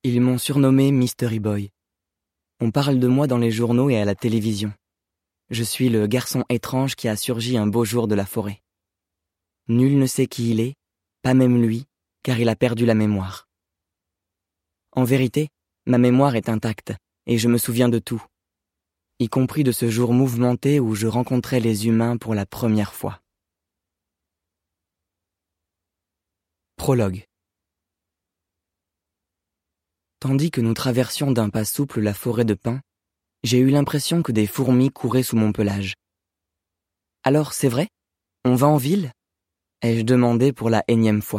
Ils m'ont surnommé Mystery Boy. On parle de moi dans les journaux et à la télévision. Je suis le garçon étrange qui a surgi un beau jour de la forêt. Nul ne sait qui il est, pas même lui, car il a perdu la mémoire. En vérité, ma mémoire est intacte, et je me souviens de tout, y compris de ce jour mouvementé où je rencontrais les humains pour la première fois. Prologue. Tandis que nous traversions d'un pas souple la forêt de pins, j'ai eu l'impression que des fourmis couraient sous mon pelage. « Alors, c'est vrai? On va en ville ?» ai-je demandé pour la énième fois.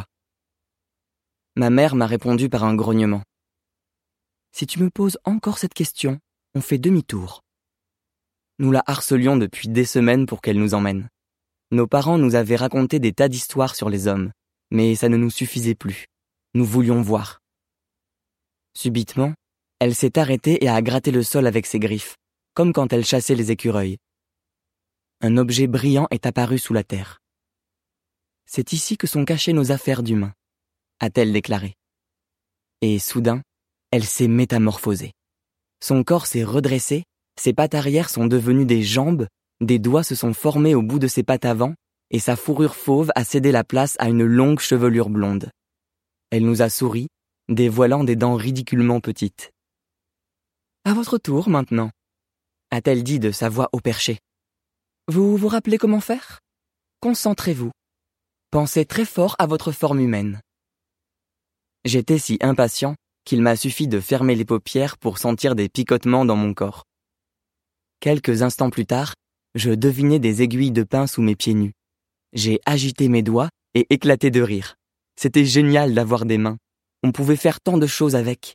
Ma mère m'a répondu par un grognement. « Si tu me poses encore cette question, on fait demi-tour. » Nous la harcelions depuis des semaines pour qu'elle nous emmène. Nos parents nous avaient raconté des tas d'histoires sur les hommes, mais ça ne nous suffisait plus. Nous voulions voir. Subitement, elle s'est arrêtée et a gratté le sol avec ses griffes, comme quand elle chassait les écureuils. Un objet brillant est apparu sous la terre. « C'est ici que sont cachées nos affaires d'humains », a-t-elle déclaré. Et soudain, elle s'est métamorphosée. Son corps s'est redressé, ses pattes arrière sont devenues des jambes, des doigts se sont formés au bout de ses pattes avant, et sa fourrure fauve a cédé la place à une longue chevelure blonde. Elle nous a souri, dévoilant des dents ridiculement petites. « À votre tour, maintenant », a-t-elle dit de sa voix au perché. « Vous vous rappelez comment faire? Concentrez-vous. Pensez très fort à votre forme humaine. » J'étais si impatient qu'il m'a suffi de fermer les paupières pour sentir des picotements dans mon corps. Quelques instants plus tard, je devinais des aiguilles de pin sous mes pieds nus. J'ai agité mes doigts et éclaté de rire. C'était génial d'avoir des mains. On pouvait faire tant de choses avec.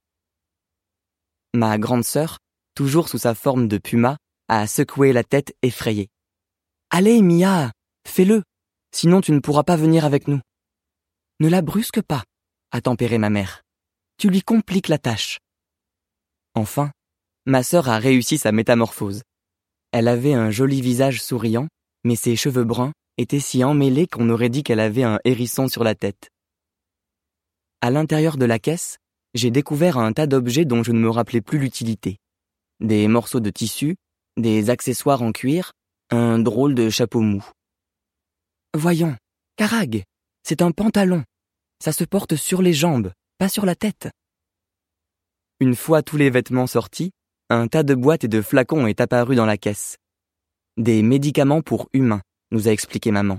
Ma grande sœur, toujours sous sa forme de puma, a secoué la tête effrayée. « Allez, Mia, fais-le, sinon tu ne pourras pas venir avec nous. »« Ne la brusque pas, » a tempéré ma mère. « Tu lui compliques la tâche. » Enfin, ma sœur a réussi sa métamorphose. Elle avait un joli visage souriant, mais ses cheveux bruns étaient si emmêlés qu'on aurait dit qu'elle avait un hérisson sur la tête. À l'intérieur de la caisse, j'ai découvert un tas d'objets dont je ne me rappelais plus l'utilité. Des morceaux de tissu, des accessoires en cuir, un drôle de chapeau mou. « Voyons, Karag, c'est un pantalon. Ça se porte sur les jambes, pas sur la tête. » Une fois tous les vêtements sortis, un tas de boîtes et de flacons est apparu dans la caisse. Des médicaments pour humains, nous a expliqué maman.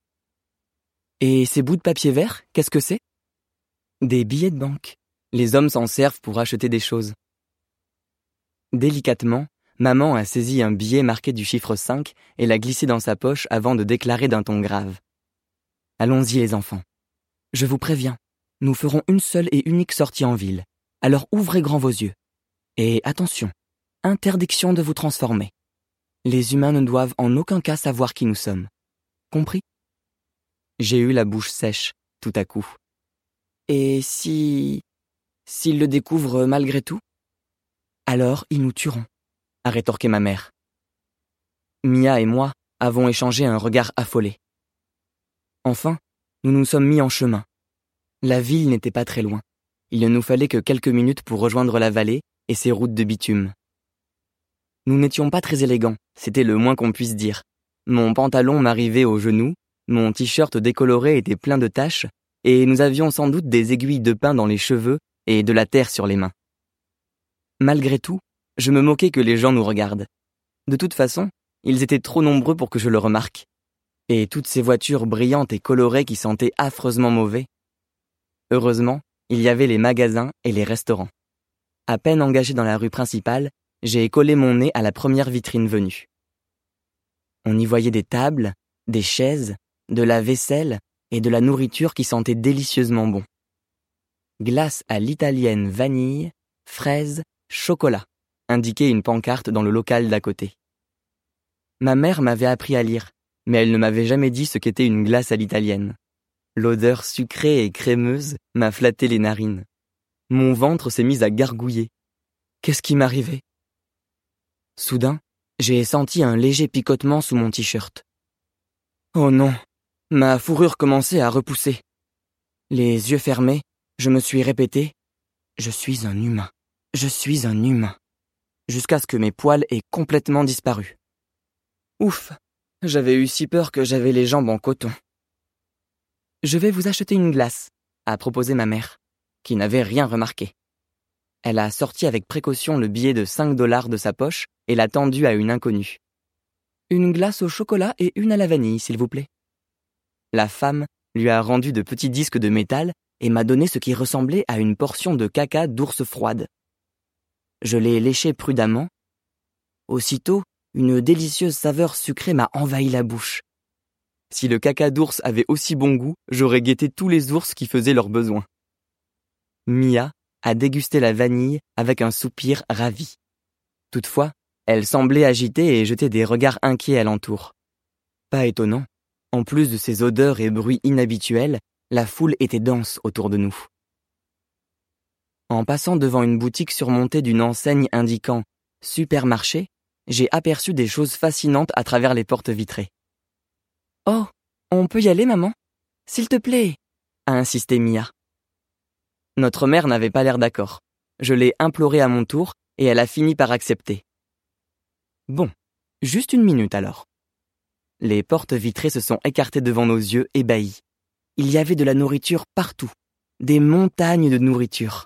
Et ces bouts de papier vert, qu'est-ce que c'est? Des billets de banque. Les hommes s'en servent pour acheter des choses. Délicatement, maman a saisi un billet marqué du chiffre 5 et l'a glissé dans sa poche avant de déclarer d'un ton grave. « Allons-y les enfants. Je vous préviens, nous ferons une seule et unique sortie en ville. Alors ouvrez grand vos yeux. Et attention, interdiction de vous transformer. Les humains ne doivent en aucun cas savoir qui nous sommes. Compris ? » J'ai eu la bouche sèche, tout à coup. « Et s'ils le découvrent malgré tout ? Alors ils nous tueront, » a rétorqué ma mère. Mia et moi avons échangé un regard affolé. Enfin, nous nous sommes mis en chemin. La ville n'était pas très loin. Il ne nous fallait que quelques minutes pour rejoindre la vallée et ses routes de bitume. Nous n'étions pas très élégants, c'était le moins qu'on puisse dire. Mon pantalon m'arrivait aux genoux, mon t-shirt décoloré était plein de taches, et nous avions sans doute des aiguilles de pin dans les cheveux et de la terre sur les mains. Malgré tout, je me moquais que les gens nous regardent. De toute façon, ils étaient trop nombreux pour que je le remarque. Et toutes ces voitures brillantes et colorées qui sentaient affreusement mauvais. Heureusement, il y avait les magasins et les restaurants. À peine engagé dans la rue principale, j'ai collé mon nez à la première vitrine venue. On y voyait des tables, des chaises, de la vaisselle et de la nourriture qui sentait délicieusement bon. Glace à l'italienne vanille, fraises, chocolat, indiquait une pancarte dans le local d'à côté. Ma mère m'avait appris à lire, mais elle ne m'avait jamais dit ce qu'était une glace à l'italienne. L'odeur sucrée et crémeuse m'a flatté les narines. Mon ventre s'est mis à gargouiller. Qu'est-ce qui m'arrivait? Soudain, j'ai senti un léger picotement sous mon t-shirt. Oh non, ma fourrure commençait à repousser. Les yeux fermés, je me suis répété Je suis un humain. Je suis un humain. Jusqu'à ce que mes poils aient complètement disparu. Ouf, j'avais eu si peur que j'avais les jambes en coton. Je vais vous acheter une glace, a proposé ma mère, qui n'avait rien remarqué. Elle a sorti avec précaution le billet de 5 $ de sa poche et l'a tendu à une inconnue. Une glace au chocolat et une à la vanille, s'il vous plaît. La femme lui a rendu de petits disques de métal et m'a donné ce qui ressemblait à une portion de caca d'ours froide. Je l'ai léché prudemment. Aussitôt, une délicieuse saveur sucrée m'a envahi la bouche. Si le caca d'ours avait aussi bon goût, j'aurais guetté tous les ours qui faisaient leurs besoins. Mia a dégusté la vanille avec un soupir ravi. Toutefois, elle semblait agitée et jeter des regards inquiets alentour. Pas étonnant, en plus de ces odeurs et bruits inhabituels, la foule était dense autour de nous. En passant devant une boutique surmontée d'une enseigne indiquant « Supermarché », j'ai aperçu des choses fascinantes à travers les portes vitrées. « Oh, on peut y aller, maman ? S'il te plaît !» a insisté Mia. Notre mère n'avait pas l'air d'accord. Je l'ai implorée à mon tour et elle a fini par accepter. Bon, juste une minute alors. Les portes vitrées se sont écartées devant nos yeux ébahis. Il y avait de la nourriture partout, des montagnes de nourriture.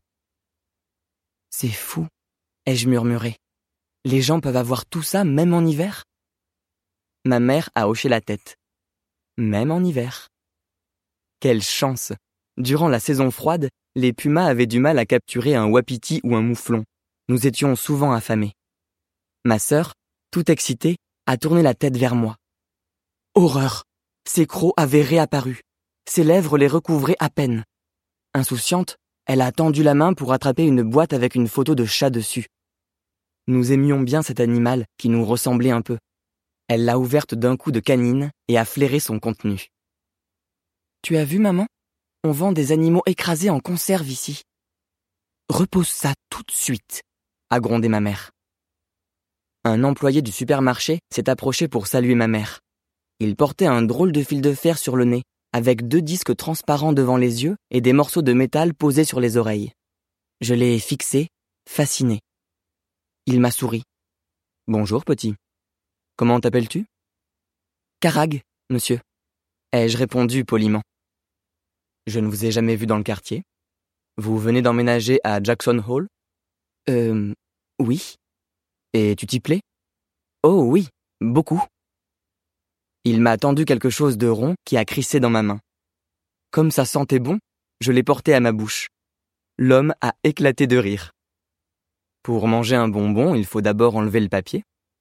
C'est fou, ai-je murmuré. Les gens peuvent avoir tout ça même en hiver ? Ma mère a hoché la tête. Même en hiver. Quelle chance! Durant la saison froide, les pumas avaient du mal à capturer un wapiti ou un mouflon. Nous étions souvent affamés. Ma sœur, toute excitée, a tourné la tête vers moi. Horreur! Ces crocs avaient réapparu. Ses lèvres les recouvraient à peine. Insouciante, elle a tendu la main pour attraper une boîte avec une photo de chat dessus. Nous aimions bien cet animal qui nous ressemblait un peu. Elle l'a ouverte d'un coup de canine et a flairé son contenu. « Tu as vu, maman ? On vend des animaux écrasés en conserve ici. »« Repose ça tout de suite !» a grondé ma mère. Un employé du supermarché s'est approché pour saluer ma mère. Il portait un drôle de fil de fer sur le nez, avec 2 disques transparents devant les yeux et des morceaux de métal posés sur les oreilles. Je l'ai fixé, fasciné. Il m'a souri. « Bonjour, petit. Comment t'appelles-tu ?»« Karag, monsieur. » ai-je répondu poliment. « Je ne vous ai jamais vu dans le quartier. Vous venez d'emménager à Jackson Hole ?»« Oui. »« Et tu t'y plais ?»« Oh oui, beaucoup. » Il m'a tendu quelque chose de rond qui a crissé dans ma main. Comme ça sentait bon, je l'ai porté à ma bouche. L'homme a éclaté de rire. Pour manger un bonbon, il faut d'abord enlever le papier.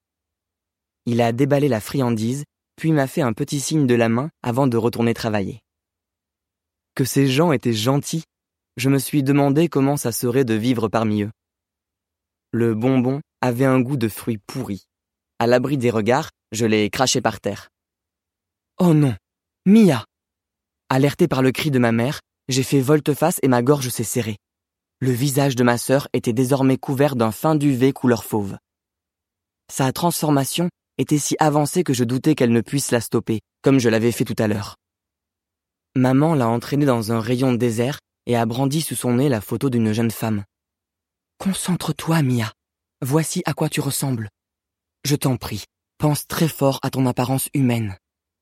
Il a déballé la friandise, puis m'a fait un petit signe de la main avant de retourner travailler. Que ces gens étaient gentils, je me suis demandé comment ça serait de vivre parmi eux. Le bonbon avait un goût de fruits pourris. À l'abri des regards, je l'ai craché par terre. Oh non, Mia! Alerté par le cri de ma mère, j'ai fait volte-face et ma gorge s'est serrée. Le visage de ma sœur était désormais couvert d'un fin duvet couleur fauve. Sa transformation était si avancée que je doutais qu'elle ne puisse la stopper, comme je l'avais fait tout à l'heure. Maman l'a entraînée dans un rayon désert et a brandi sous son nez la photo d'une jeune femme. « Concentre-toi, Mia. Voici à quoi tu ressembles. Je t'en prie, pense très fort à ton apparence humaine. »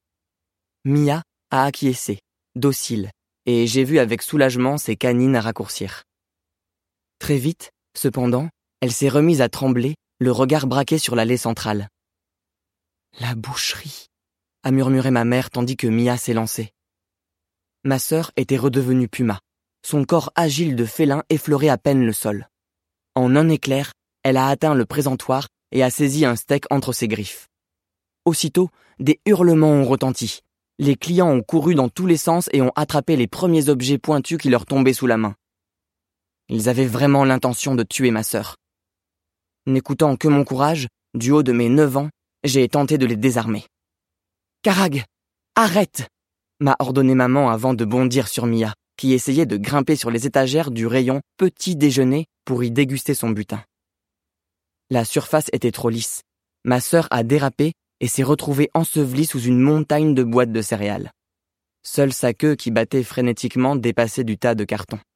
Mia a acquiescé, docile, et j'ai vu avec soulagement ses canines raccourcir. Très vite, cependant, elle s'est remise à trembler, le regard braqué sur l'allée centrale. « La boucherie !» a murmuré ma mère tandis que Mia s'élançait. Ma sœur était redevenue puma. Son corps agile de félin effleurait à peine le sol. En un éclair, elle a atteint le présentoir et a saisi un steak entre ses griffes. Aussitôt, des hurlements ont retenti. Les clients ont couru dans tous les sens et ont attrapé les premiers objets pointus qui leur tombaient sous la main. Ils avaient vraiment l'intention de tuer ma sœur. N'écoutant que mon courage, du haut de mes 9 ans, j'ai tenté de les désarmer. « Karag, arrête !» m'a ordonné maman avant de bondir sur Mia, qui essayait de grimper sur les étagères du rayon petit déjeuner pour y déguster son butin. La surface était trop lisse. Ma sœur a dérapé et s'est retrouvée ensevelie sous une montagne de boîtes de céréales. Seule sa queue qui battait frénétiquement dépassait du tas de cartons.